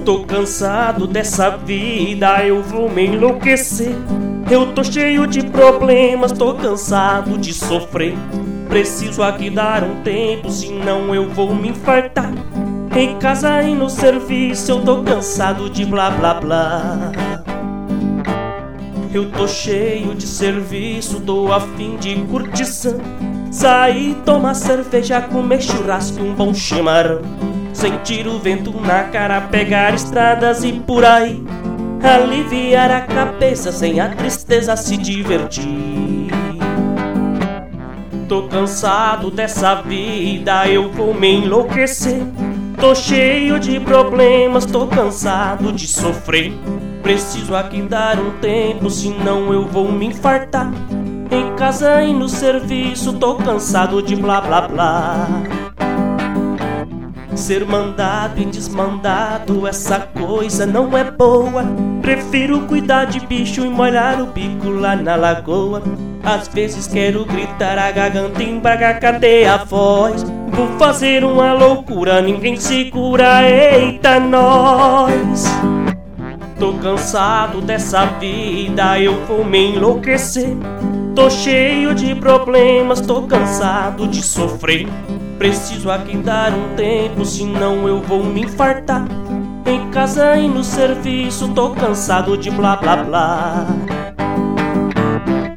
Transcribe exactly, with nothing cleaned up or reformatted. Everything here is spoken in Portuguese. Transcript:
Tô cansado dessa vida, eu vou me enlouquecer. Eu tô cheio de problemas, tô cansado de sofrer. Preciso aqui dar um tempo, senão eu vou me infartar. Em casa e no serviço eu tô cansado de blá blá blá. Eu tô cheio de serviço, tô a fim de curtição. Sair, tomar cerveja, comer churrasco e um bom chimarrão. Sentir o vento na cara, pegar estradas e por aí. Aliviar a cabeça, sem a tristeza se divertir. Tô cansado dessa vida, eu vou me enlouquecer. Tô cheio de problemas, tô cansado de sofrer. Preciso aqui dar um tempo, senão eu vou me infartar. Em casa e no serviço, tô cansado de blá blá blá. Ser mandado e desmandado, essa coisa não é boa. Prefiro cuidar de bicho e molhar o bico lá na lagoa. Às vezes quero gritar, a garganta embarga, cadê a voz? Vou fazer uma loucura, ninguém segura, eita nós. Tô cansado dessa vida, eu vou me enlouquecer. Tô cheio de problemas, tô cansado de sofrer. Preciso aqui dar um tempo, senão eu vou me infartar. Em casa e no serviço, tô cansado de blá blá blá.